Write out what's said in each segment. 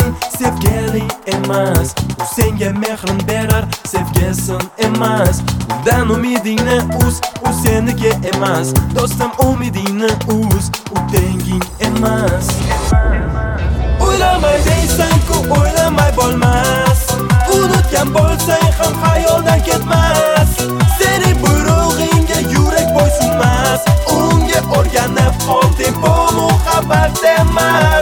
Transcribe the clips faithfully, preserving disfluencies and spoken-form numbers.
mehriboning sevgili emas. U senga mehrin berar, sevgisin emas. Undan umidingni uz, u seniki emas. Do'stim, umidingni uz, u tenging emas. O'ylamay deysan-ku, o'ylamay bo'lmas. Unutgan bo'lsang ham xayoldan ketmas. Seni buyrug'ingga yurak bo'ysunmas. Unga o'rganib qolding, bu muhabbat emas.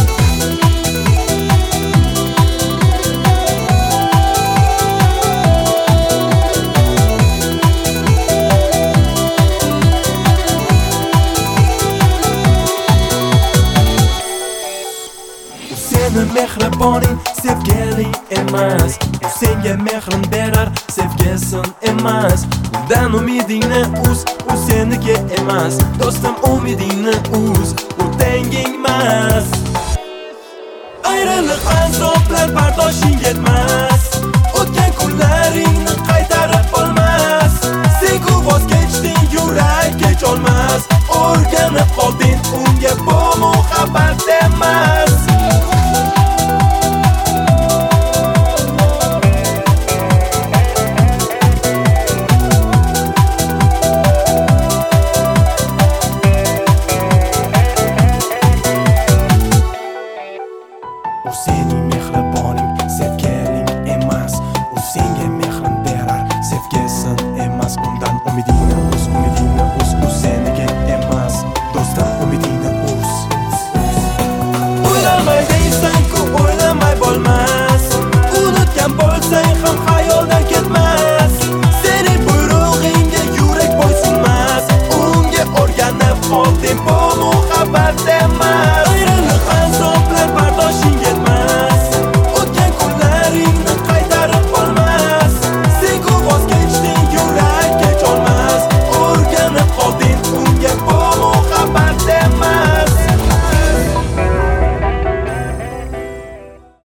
Seni mehriboning sevgili emas. U senga mehrin berar, sevgisin emas. Undan umidingni uz, u seniki emas. Do'stim, umidingni uz, u tenging emas. Ayriliq azoblar bardoshing yetmas. O'tgan kunlaringni qaytarib bo'lmas. Sen-ku voz kechding, yurak kecholmas. O'rganib qolding, unga bu muhabbat emas. O sening mehriboning sevgi